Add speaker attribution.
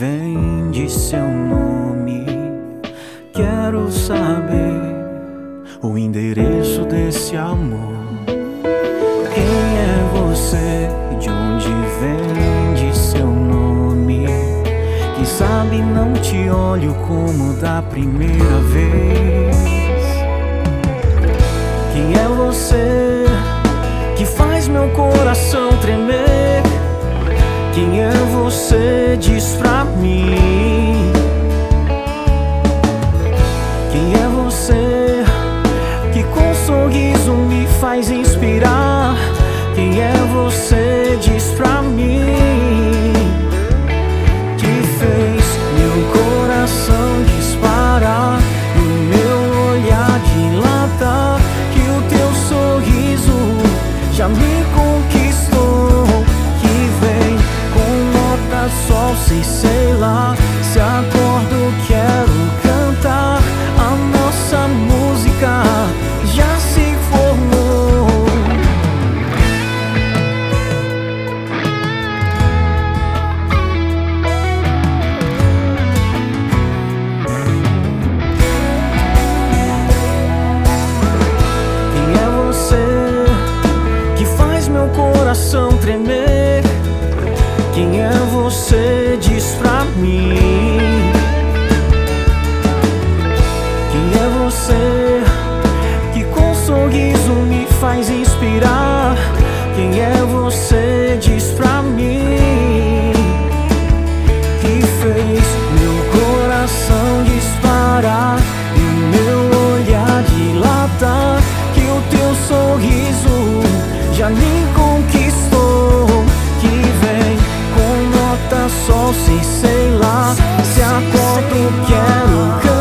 Speaker 1: vem de seu nome. Quero saber o endereço desse amor. Quem é você? De onde vem de seu nome? Quem sabe não te olho como da primeira vez. Quem é você que faz meu coração tremer? Quem é você? Diz pra mim. Quem é você que com um sorriso me faz inspirar? Quem é você? Diz pra mim. Que fez meu coração disparar e o meu olhar dilatar? Que o teu sorriso já me conquistou. Que vem com nota sol, sei lá. Se acordo quero cantar. A nossa música já se formou. Quem é você que faz meu coração tremer? Quem é você? Diz pra mim. Quem é você que com um sorriso me faz inspirar? Quem é você? Diz pra mim. Que fez meu coração disparar e o meu olhar dilatar? Que o teu sorriso já me conquistou. Que vem com nota sol, sei lá. Se acordo quero cantar.